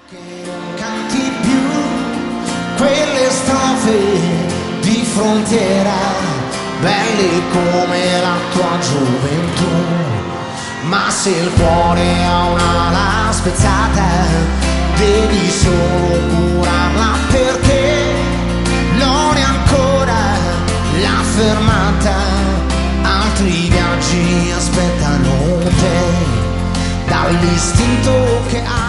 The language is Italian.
Che non canti più quelle strofe di frontiera, belle come la tua gioventù. Ma se il cuore ha un'ala spezzata, devi solo curarla, perché non è ancora la fermata. Altri viaggi aspettano te, dall'istinto che hai.